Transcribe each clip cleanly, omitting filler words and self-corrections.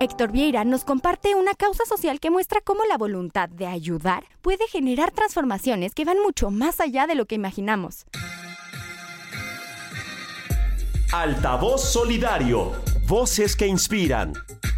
Héctor Vieira nos comparte una causa social que muestra cómo la voluntad de ayudar puede generar transformaciones que van mucho más allá de lo que imaginamos. Altavoz Solidario. Voces que inspiran.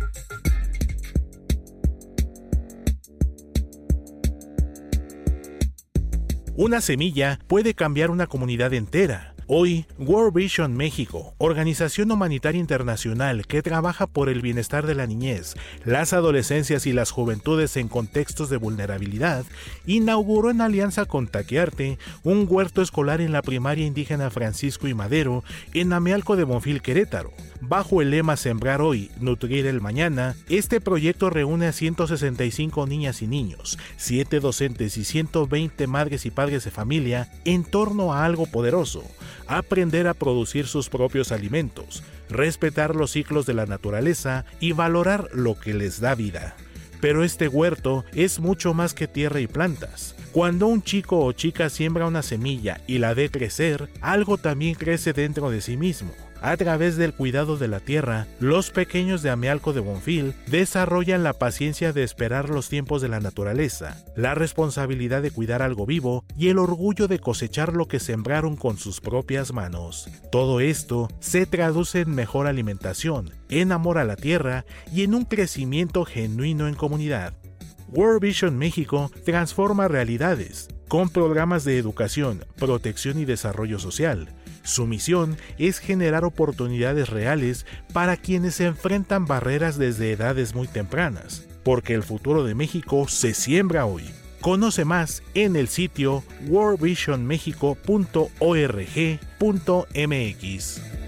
Una semilla puede cambiar una comunidad entera. Hoy, World Vision México, organización humanitaria internacional que trabaja por el bienestar de la niñez, las adolescencias y las juventudes en contextos de vulnerabilidad, inauguró en alianza con Taquearte un huerto escolar en la primaria indígena Francisco y Madero en Amealco de Bonfil, Querétaro. Bajo el lema Sembrar hoy, nutrir el mañana, este proyecto reúne a 165 niñas y niños, 7 docentes y 120 madres y padres de familia en torno a algo poderoso: aprender a producir sus propios alimentos, respetar los ciclos de la naturaleza y valorar lo que les da vida. Pero este huerto es mucho más que tierra y plantas. Cuando un chico o chica siembra una semilla y la ve crecer, algo también crece dentro de sí mismo. A través del cuidado de la tierra, los pequeños de Amealco de Bonfil desarrollan la paciencia de esperar los tiempos de la naturaleza, la responsabilidad de cuidar algo vivo y el orgullo de cosechar lo que sembraron con sus propias manos. Todo esto se traduce en mejor alimentación, en amor a la tierra y en un crecimiento genuino en comunidad. World Vision México transforma realidades con programas de educación, protección y desarrollo social. Su misión es generar oportunidades reales para quienes se enfrentan barreras desde edades muy tempranas, porque el futuro de México se siembra hoy. Conoce más en el sitio worldvisionmexico.org.mx.